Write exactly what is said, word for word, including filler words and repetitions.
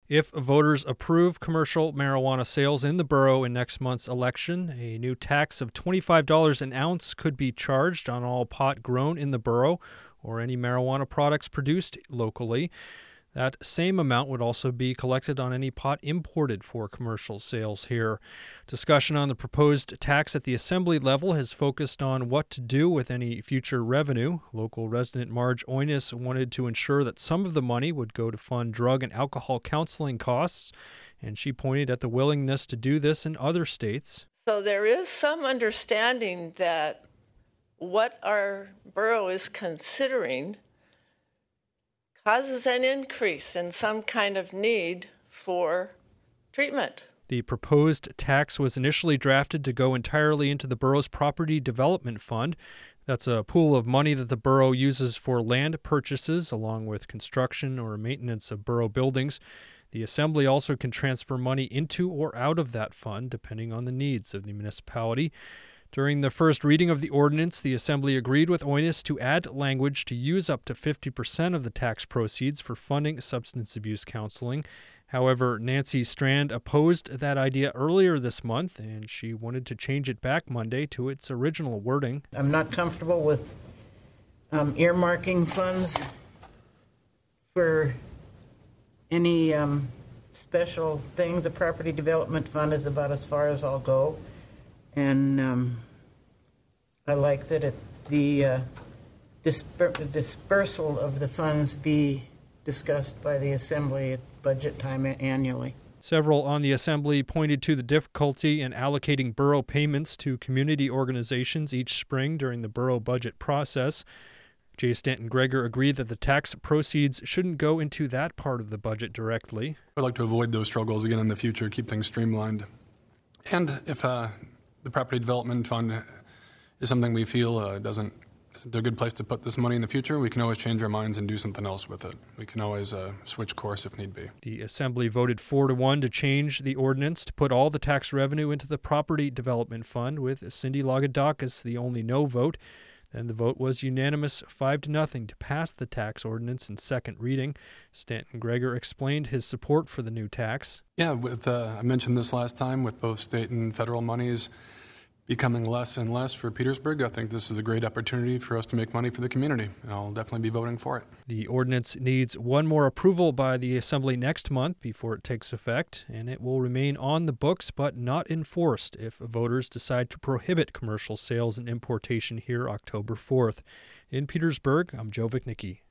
If voters approve commercial marijuana sales in the borough in next month's election, a new tax of twenty-five dollars an ounce could be charged on all pot grown in the borough or any marijuana products produced locally. That same amount would also be collected on any pot imported for commercial sales here. Discussion on the proposed tax at the assembly level has focused on what to do with any future revenue. Local resident Marge Oines wanted to ensure that some of the money would go to fund drug and alcohol counseling costs, and she pointed at the willingness to do this in other states. So there is some understanding that what our borough is considering causes an increase in some kind of need for treatment. The proposed tax was initially drafted to go entirely into the borough's property development fund. That's a pool of money that the borough uses for land purchases, along with construction or maintenance of borough buildings. The assembly also can transfer money into or out of that fund, depending on the needs of the municipality. During the first reading of the ordinance, the Assembly agreed with Oines to add language to use up to fifty percent of the tax proceeds for funding substance abuse counseling. However, Nancy Strand opposed that idea earlier this month, and she wanted to change it back Monday to its original wording. I'm not comfortable with um, earmarking funds for any um, special thing. The Property Development Fund is about as far as I'll go. And um, I like that it, the uh, disper- dispersal of the funds be discussed by the Assembly at budget time annually. Several on the Assembly pointed to the difficulty in allocating borough payments to community organizations each spring during the borough budget process. J. Stanton Greger agreed that the tax proceeds shouldn't go into that part of the budget directly. I'd like to avoid those struggles again in the future, keep things streamlined. And if uh, the Property Development Fund is something we feel uh, doesn't isn't a good place to put this money in the future, we can always change our minds and do something else with it. We can always uh, switch course if need be. The Assembly voted four to one to change the ordinance to put all the tax revenue into the Property Development Fund, with Cindy Lagodakis the only no vote. Then the vote was unanimous, five to nothing, to pass the tax ordinance in second reading. Stanton Greger explained his support for the new tax. Yeah, with uh, I mentioned this last time, with both state and federal monies becoming less and less for Petersburg, I think this is a great opportunity for us to make money for the community, and I'll definitely be voting for it. The ordinance needs one more approval by the Assembly next month before it takes effect, and it will remain on the books but not enforced if voters decide to prohibit commercial sales and importation here October fourth. In Petersburg, I'm Joe Vichnicki.